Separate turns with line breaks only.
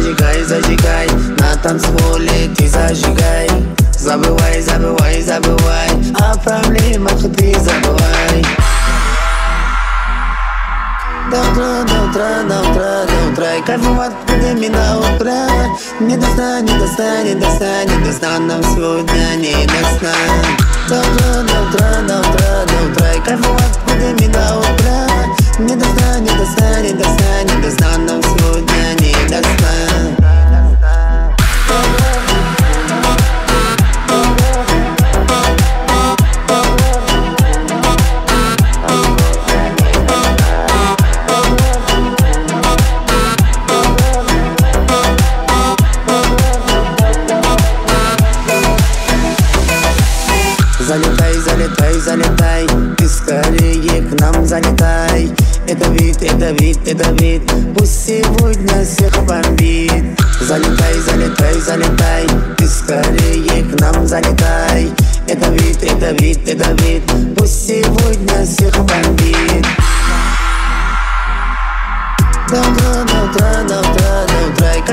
зажигай, зажигай. На танцполе ты зажигай. Забывай, забывай, забывай. О проблемах ты забывай. До утра, до утра, до утра, до утра. И кайфовать будем и до утра. Не до сна, не до сна, не до сна, не до сна. Нам сегодня не до сна. До утра, до утра, до утра, до утра. И кайфовать будем и до утра. Не до сна, не до сна, не до сна, не до сна. Нам сегодня не до сна. Залетай, залетай, залетай, ты скорее к нам залетай. Это вид, это вид, это вид, пусть сегодня всех бомбит. Залетай, залетай, залетай, ты скорее к нам залетай. Это вид, это вид, это вид, пусть сегодня всех бомбит. До утра, до утра, до утра, до утра.